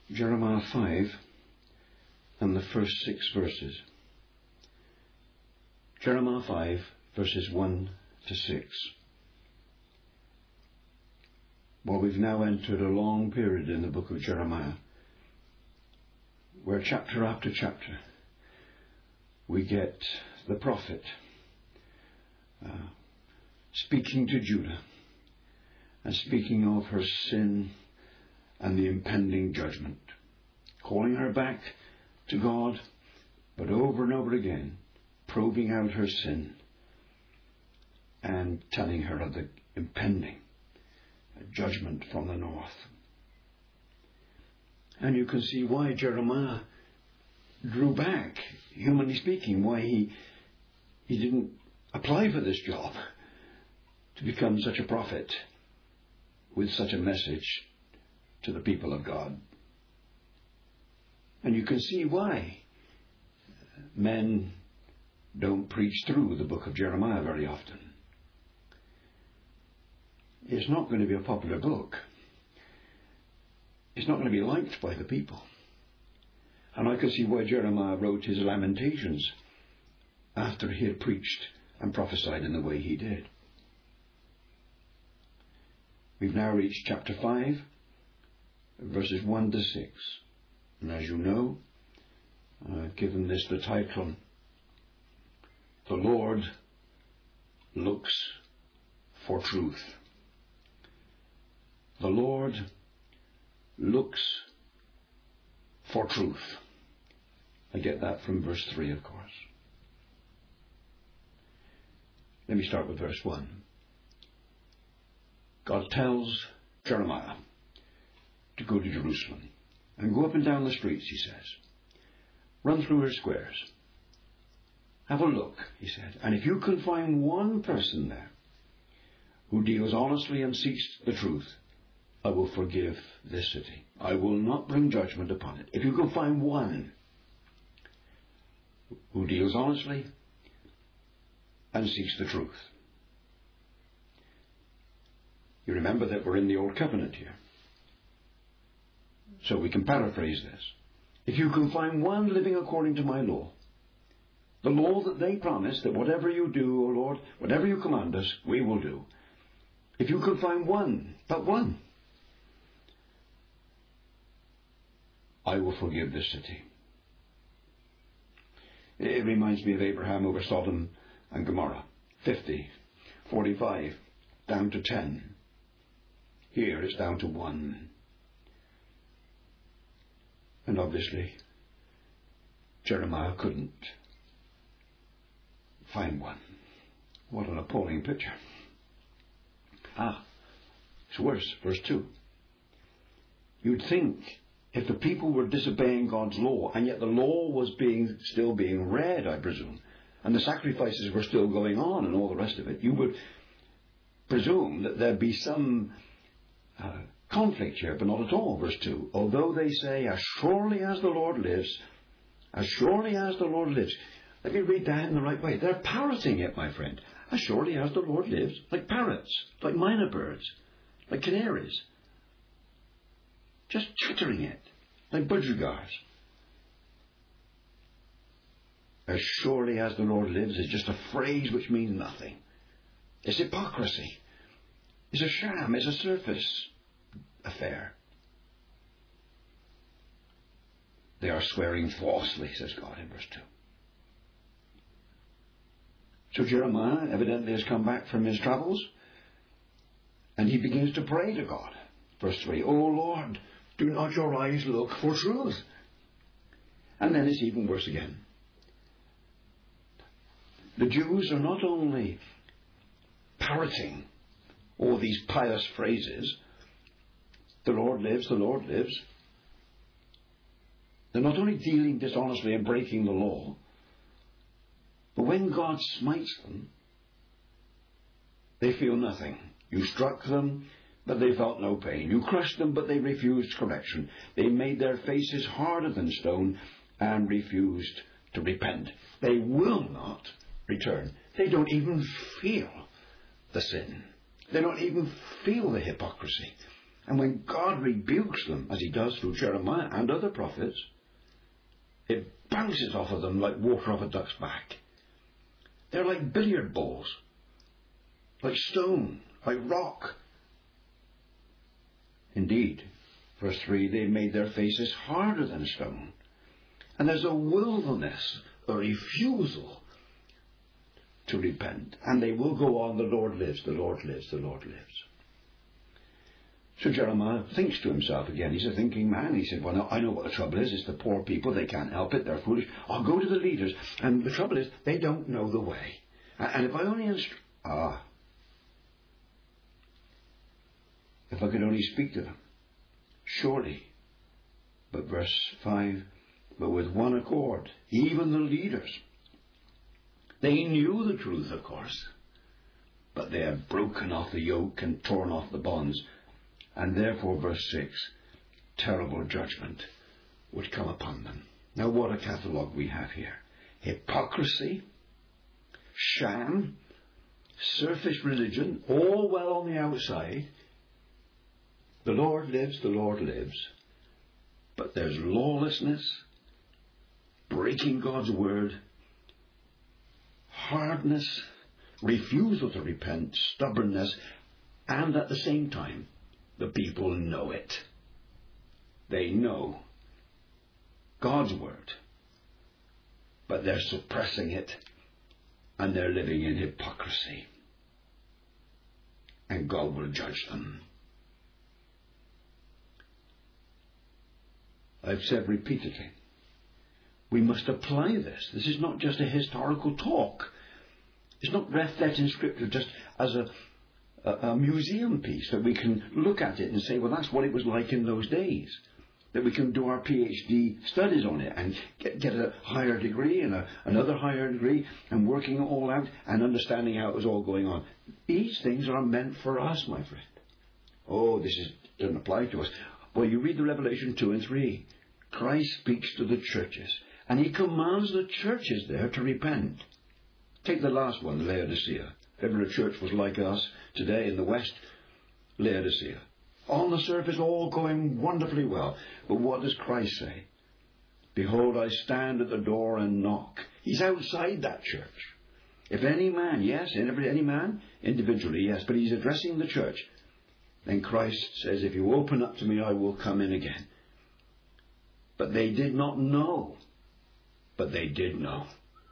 Jeremiah 5 and the first 6 verses. Jeremiah 5 verses 1 to 6. Well, we've now entered a long period in the book of Jeremiah where chapter after chapter we get the prophet speaking to Judah and speaking of her sin and the impending judgment, calling her back to God, but over and over again probing out her sin and telling her of the impending judgment from the north. And you can see why Jeremiah drew back, humanly speaking, why he didn't apply for this job to become such a prophet with such a message to the people of God. And you can see why men don't preach through the book of Jeremiah very often. It's not going to be a popular book. It's not going to be liked by the people. And I can see why Jeremiah wrote his Lamentations after he had preached and prophesied in the way he did. We've now reached chapter 5, verses 1 to 6. And as you know, I've given this the title, The Lord Looks for Truth. The Lord looks for truth. I get that from verse 3, of course. Let me start with verse 1. God tells Jeremiah to go to Jerusalem and go up and down the streets, he says. Run through her squares. Have a look, he said, and if you can find one person there who deals honestly and seeks the truth, I will forgive this city. I will not bring judgment upon it. If you can find one who deals honestly and seeks the truth. You remember that we're in the Old Covenant here. So we can paraphrase this. If you can find one living according to my law, the law that they promise that whatever you do, O Lord, whatever you command us, we will do. If you can find one, but one, I will forgive this city. It reminds me of Abraham over Sodom and Gomorrah. 50, 45, down to 10. Here it's down to 1. And obviously, Jeremiah couldn't find one. What an appalling picture. It's worse. Verse 2. You'd think if the people were disobeying God's law, and yet the law was still being read, I presume, and the sacrifices were still going on and all the rest of it, you would presume that there'd be some conflict here, but not at all. Verse 2. Although they say, as surely as the Lord lives, as surely as the Lord lives. Let me read that in the right way. They're parroting it, my friend. As surely as the Lord lives. Like parrots, like mynah birds, like canaries. Just chattering it, like budgerigars. As surely as the Lord lives is just a phrase which means nothing. It's hypocrisy. It's a sham. It's a surface affair. They are swearing falsely, says God in verse 2. So Jeremiah evidently has come back from his travels, and he begins to pray to God. Verse 3, O Lord, do not your eyes look for truth? And then it's even worse again. The Jews are not only parroting all these pious phrases, the Lord lives, the Lord lives. They're not only dealing dishonestly and breaking the law, but when God smites them, they feel nothing. You struck them, but they felt no pain. You crushed them, but they refused correction. They made their faces harder than stone and refused to repent. They will not return. They don't even feel the sin. They don't even feel the hypocrisy. And when God rebukes them, as he does through Jeremiah and other prophets, it bounces off of them like water off a duck's back. They're like billiard balls, like stone, like rock. Indeed, verse 3, they made their faces harder than stone. And there's a willingness, a refusal to repent. And they will go on, the Lord lives, the Lord lives, the Lord lives. So Jeremiah thinks to himself again. He's a thinking man. He said, well, no, I know what the trouble is. It's the poor people. They can't help it. They're foolish. I'll go to the leaders. And the trouble is, they don't know the way. And if I only if I could only speak to them, surely. But verse 5, but with one accord, even the leaders, they knew the truth, of course, but they had broken off the yoke and torn off the bonds. And therefore, verse 6, terrible judgment would come upon them. Now, what a catalogue we have here. Hypocrisy, sham, surface religion, all well on the outside. The Lord lives, the Lord lives. But there's lawlessness, breaking God's word, hardness, refusal to repent, stubbornness, and at the same time, the people know it. They know God's word, but they're suppressing it, and they're living in hypocrisy. And God will judge them. I've said repeatedly, we must apply this. This is not just a historical talk. It's not left in Scripture just as a museum piece that we can look at it and say, well, that's what it was like in those days. That we can do our PhD studies on it and get a higher degree and another higher degree and working it all out and understanding how it was all going on. These things are meant for us, my friend. Oh, doesn't apply to us. Well, you read the Revelation 2 and 3. Christ speaks to the churches and he commands the churches there to repent. Take the last one, Laodicea. If ever a church was like us today in the West, Laodicea. On the surface, all going wonderfully well. But what does Christ say? Behold, I stand at the door and knock. He's outside that church. If any man, yes, any man, individually, yes, but he's addressing the church. Then Christ says, if you open up to me, I will come in again. But they did not know. But they did know.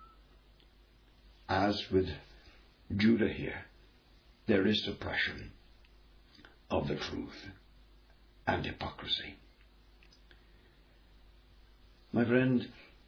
As with Judah here, there is suppression of the truth and hypocrisy. My friend,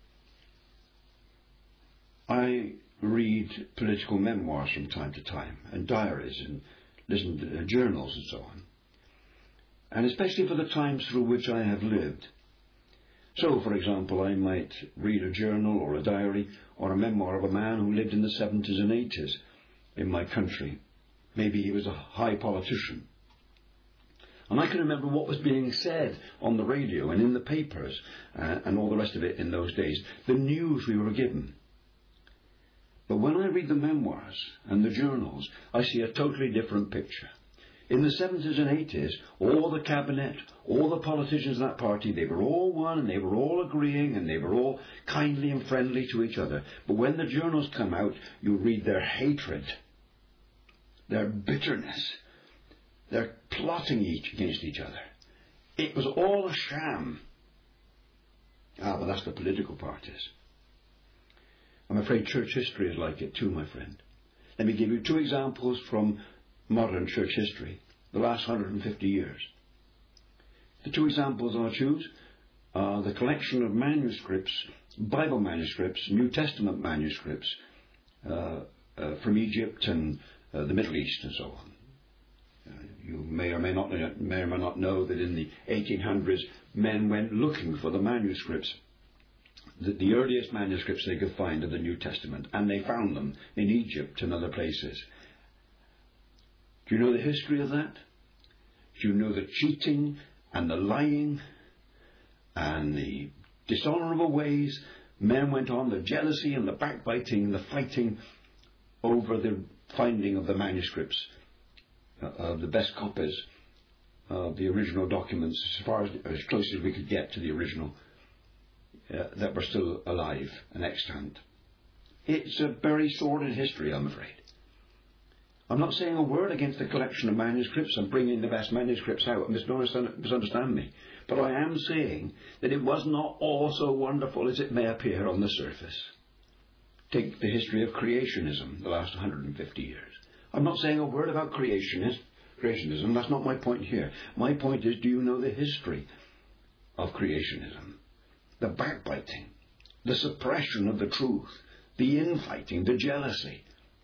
I read political memoirs from time to time and diaries and listen to journals and so on. And especially for the times through which I have lived. So, for example, I might read a journal or a diary or a memoir of a man who lived in the 70s and 80s in my country. Maybe he was a high politician. And I can remember what was being said on the radio and in the papers and all the rest of it in those days. The news we were given. But when I read the memoirs and the journals, I see a totally different picture. In the 70s and 80s, all the cabinet, all the politicians in that party, they were all one and they were all agreeing and they were all kindly and friendly to each other. But when the journals come out, you read their hatred, their bitterness. They're plotting against each other. It was all a sham. But that's the political parties. I'm afraid church history is like it too, my friend. Let me give you two examples from modern church history, the last 150 years. The two examples I'll choose are the collection of manuscripts, Bible manuscripts, New Testament manuscripts from Egypt and the Middle East and so on. You may or may not know that in the 1800s, men went looking for the manuscripts, the earliest manuscripts they could find of the New Testament, and they found them in Egypt and other places. Do you know the history of that? Do you know the cheating and the lying and the dishonourable ways men went on, the jealousy and the backbiting, the fighting over the finding of the manuscripts, of the best copies the original documents, as close as we could get to the original, that were still alive and extant. It's a very sordid history, I'm afraid. I'm not saying a word against the collection of manuscripts and bringing the best manuscripts out. Misunderstand me. But I am saying that it was not all so wonderful as it may appear on the surface. Take the history of creationism, the last 150 years. I'm not saying a word about creationism. That's not my point here. My point is, do you know the history of creationism? The backbiting, the suppression of the truth, the infighting, the jealousy.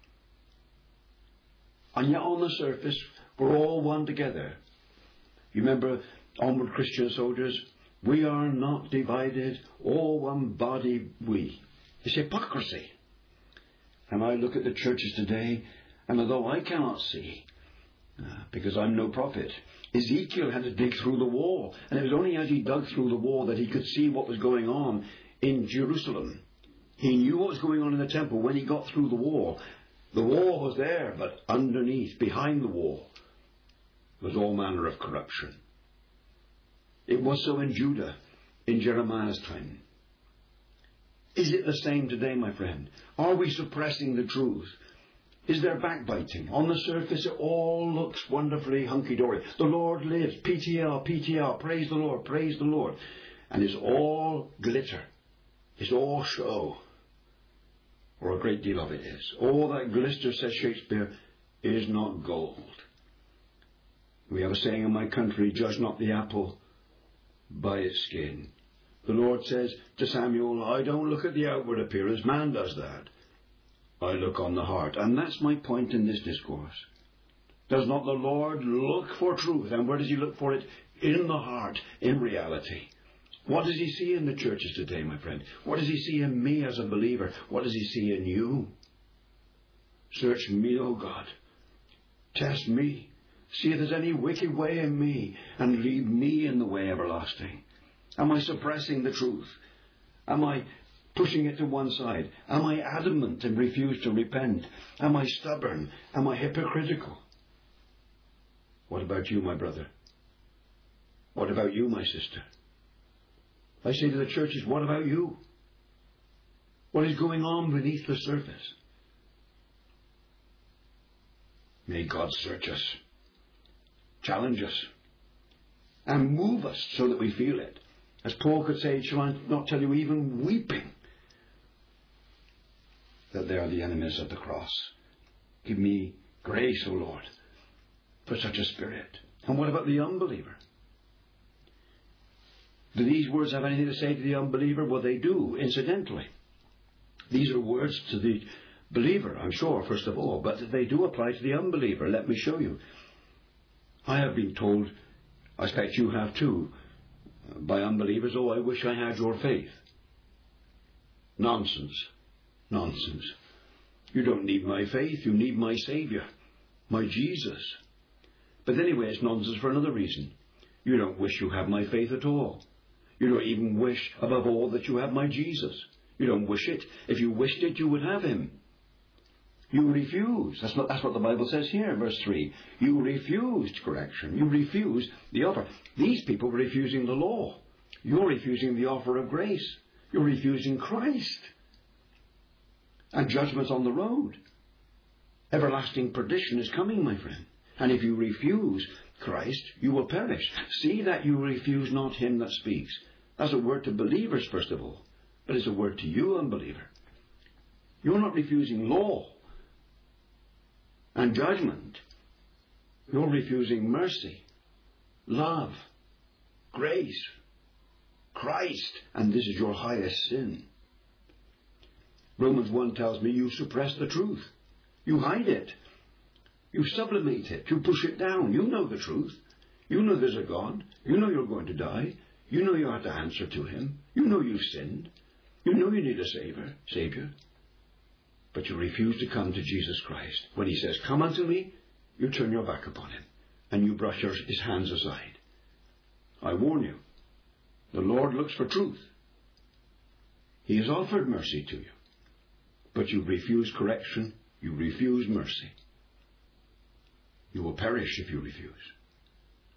And yet on the surface, we're all one together. You remember Onward Christian Soldiers? We are not divided, all one body we. It's hypocrisy. And I look at the churches today, and although I cannot see, because I'm no prophet, Ezekiel had to dig through the wall. And it was only as he dug through the wall that he could see what was going on in Jerusalem. He knew what was going on in the temple when he got through the wall. The wall was there, but underneath, behind the wall, was all manner of corruption. It was so in Judah, in Jeremiah's time. Is it the same today, my friend? Are we suppressing the truth? Is there backbiting? On the surface, it all looks wonderfully hunky-dory. The Lord lives. PTL, PTL. Praise the Lord, praise the Lord. And it's all glitter. It's all show. Or a great deal of it is. All that glister, says Shakespeare, is not gold. We have a saying in my country, judge not the apple by its skin. The Lord says to Samuel, I don't look at the outward appearance. Man does that. I look on the heart. And that's my point in this discourse. Does not the Lord look for truth? And where does he look for it? In the heart, in reality. What does he see in the churches today, my friend? What does he see in me as a believer? What does he see in you? Search me, O God. Test me. See if there's any wicked way in me, and lead me in the way everlasting. Am I suppressing the truth? Am I pushing it to one side? Am I adamant and refuse to repent? Am I stubborn? Am I hypocritical? What about you, my brother? What about you, my sister? I say to the churches, what about you? What is going on beneath the surface? May God search us, challenge us, and move us so that we feel it. As Paul could say, shall I not tell you, even weeping, that they are the enemies of the cross. Give me grace, O Lord, for such a spirit. And what about the unbeliever? Do these words have anything to say to the unbeliever? Well, they do, incidentally. These are words to the believer, I'm sure, first of all, but they do apply to the unbeliever. Let me show you. I have been told, I expect you have too, by unbelievers, oh, I wish I had your faith. Nonsense. Nonsense. You don't need my faith, you need my Saviour, my Jesus. But anyway, it's nonsense for another reason. You don't wish you have my faith at all. You don't even wish, above all, that you have my Jesus. You don't wish it. If you wished it, you would have him. You refuse. That's what the Bible says here, verse 3. You refused correction. You refused the offer. These people were refusing the law. You're refusing the offer of grace. You're refusing Christ. And judgment's on the road. Everlasting perdition is coming, my friend. And if you refuse Christ, you will perish. See that you refuse not him that speaks. That's a word to believers, first of all. But it's a word to you, unbeliever. You're not refusing law and judgment. You're refusing mercy, love, grace, Christ. And this is your highest sin. Romans 1 tells me you suppress the truth. You hide it. You sublimate it. You push it down. You know the truth. You know there's a God. You know you're going to die. You know you have to answer to him. You know you've sinned. You know you need a Savior. But you refuse to come to Jesus Christ. When he says, come unto me, you turn your back upon him. And you brush his hands aside. I warn you, the Lord looks for truth. He has offered mercy to you. But you refuse correction. You refuse mercy. You will perish if you refuse.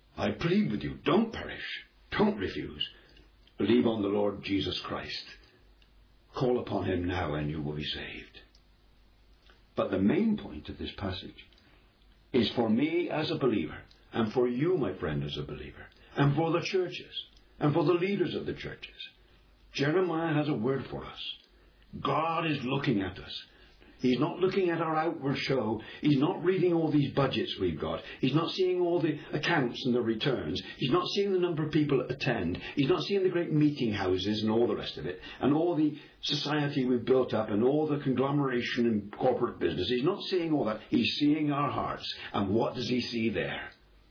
I plead with you, don't perish. Don't refuse. Believe on the Lord Jesus Christ. Call upon him now and you will be saved. But the main point of this passage is for me as a believer, and for you, my friend, as a believer, and for the churches, and for the leaders of the churches. Jeremiah has a word for us. God is looking at us. He's not looking at our outward show. He's not reading all these budgets we've got. He's not seeing all the accounts and the returns. He's not seeing the number of people that attend. He's not seeing the great meeting houses and all the rest of it, and all the society we've built up and all the conglomeration and corporate business. He's not seeing all that. He's seeing our hearts. And what does he see there?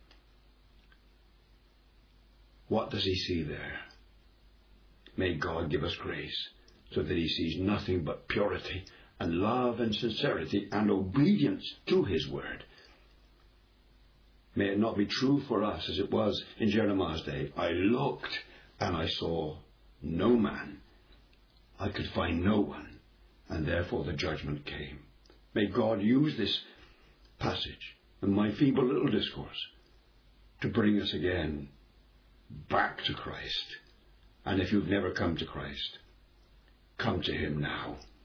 What does he see there? May God give us grace so that he sees nothing but purity and love and sincerity and obedience to his word. May it not be true for us as it was in Jeremiah's day. I looked and I saw no man. I could find no one, and therefore the judgment came. May God use this passage and my feeble little discourse to bring us again back to Christ. And if you've never come to Christ, come to him now.